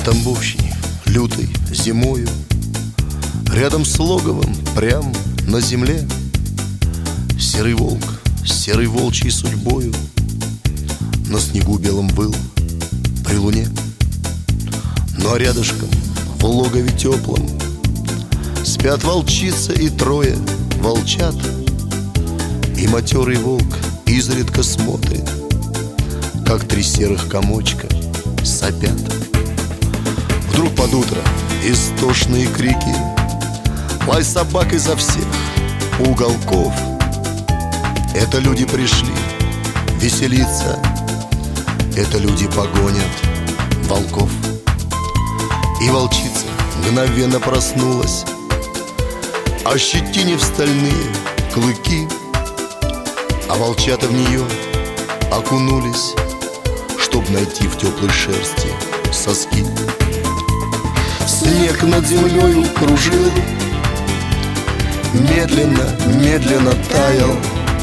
Тамбовщине, лютой зимою, рядом с логовом, прям на земле, серый волк с серой волчьей судьбою на снегу белом был при луне. Ну а рядышком, в логове теплом, спят волчица и трое волчат. И матерый волк изредка смотрит, как три серых комочка сопят. Вдруг под утро истошные крики, лай собак изо всех уголков. Это люди пришли веселиться, это люди погонят волков. И волчица мгновенно проснулась, ощетинив стальные клыки, а волчата в нее окунулись, чтоб найти в теплой шерсти соски. Снег над землею кружил, медленно, медленно таял.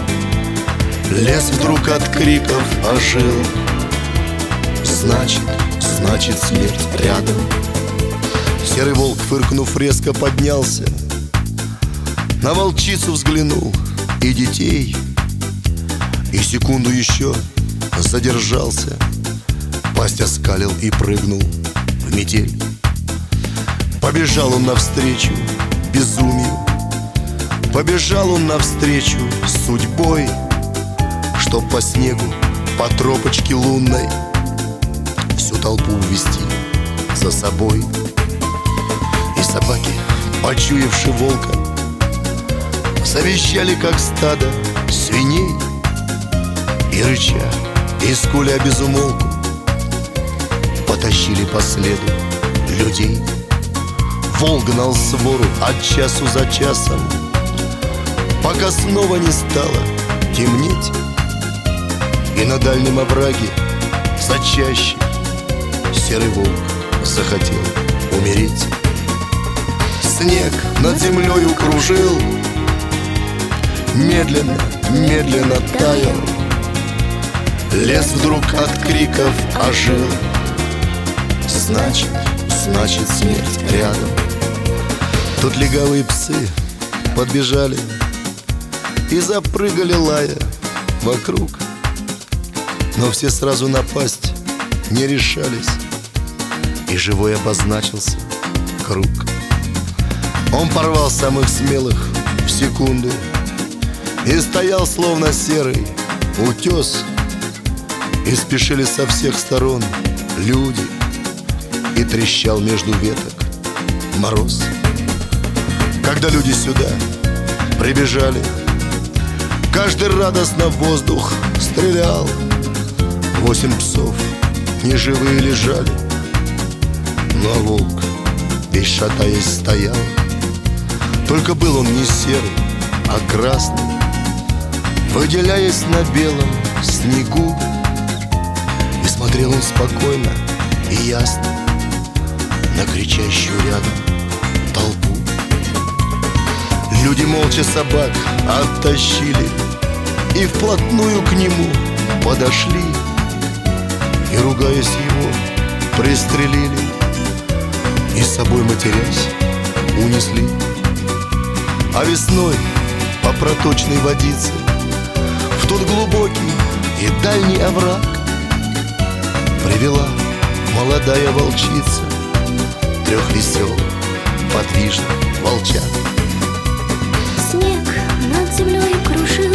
Лес вдруг от криков ожил. Значит, значит, смерть рядом. Серый волк, фыркнув, резко поднялся, на волчицу взглянул и детей, и секунду еще задержался, пасть оскалил и прыгнул в метель. Побежал он навстречу безумию, побежал он навстречу судьбой, чтоб по снегу, по тропочке лунной всю толпу увести за собой. И собаки, почуявши волка, завещали, как стадо свиней, и рыча, и скуля безумолку, потащили по следу людей. Волк гнал свору от часу за часом, пока снова не стало темнеть. И на дальнем овраге зачаще серый волк захотел умереть. Снег над землею кружил, медленно, медленно таял. Лес вдруг от криков ожил. Значит, значит, смерть рядом. Тут легавые псы подбежали и запрыгали, лая, вокруг. Но все сразу напасть не решались, и живой обозначился круг. Он порвал самых смелых в секунду и стоял, словно серый утес. И спешили со всех сторон люди, и трещал между веток мороз. Когда люди сюда прибежали, каждый радостно в воздух стрелял. 8 псов неживые лежали, но волк, весь шатаясь, стоял. Только был он не серый, а красный, выделяясь на белом снегу. И смотрел он спокойно и ясно на кричащую рядом толпу. Люди молча собак оттащили и вплотную к нему подошли, и, ругаясь, его пристрелили, и с собой, матерясь, унесли. А весной по проточной водице в тот глубокий и дальний овраг привела молодая волчица 3 веселых, подвижных волчат. Снег над землей кружил,